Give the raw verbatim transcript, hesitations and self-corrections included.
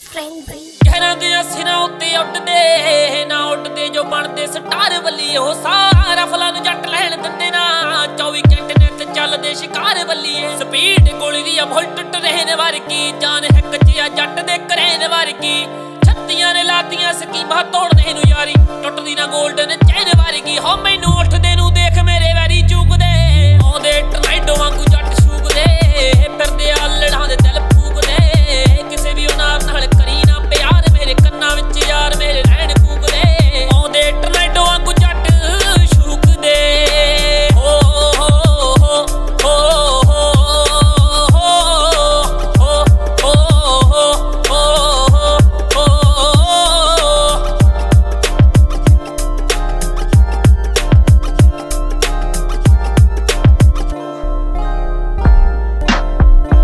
ਕਹਿਰਾਂ ਦੇ ਸਿਰਾਂ ਉੱਤੇ ਉੱਡਦੇ ਨਾ ਉੱਡਦੇ ਜੋ ਬਣਦੇ ਸਟਾਰ ਵੱਲੀ ਉਹ ਸਾਰਾ ਫਲਾਂ ਨੂੰ ਜੱਟ ਲੈਣ ਦਿੰਦੇ ਨਾ ਚੌਵੀ ਘੰਟੇ ਨਿੱਤ ਚੱਲਦੇ ਸ਼ਿਕਾਰ ਵੱਲੀਏ ਸਪੀਡ ਗੋਲੀ ਦੀ ਆ ਬੁਲਟ ਟਰੇਨ ਵਰਗੀ ਜਾਨ ਹਿੱਕ ਚ ਆ ਜੱਟ ਦੇ ਕਰੇਨ ਵਰਗੀ ਛੱਤੀਆਂ ਨੇ ਲਾਤੀਆਂ ਸਕੀਮਾਂ ਤੋੜਨੇ ਨੂੰ ਯਾਰੀ ਟੁੱਟਦੀ ਨਾ ਗੋਲਡਨ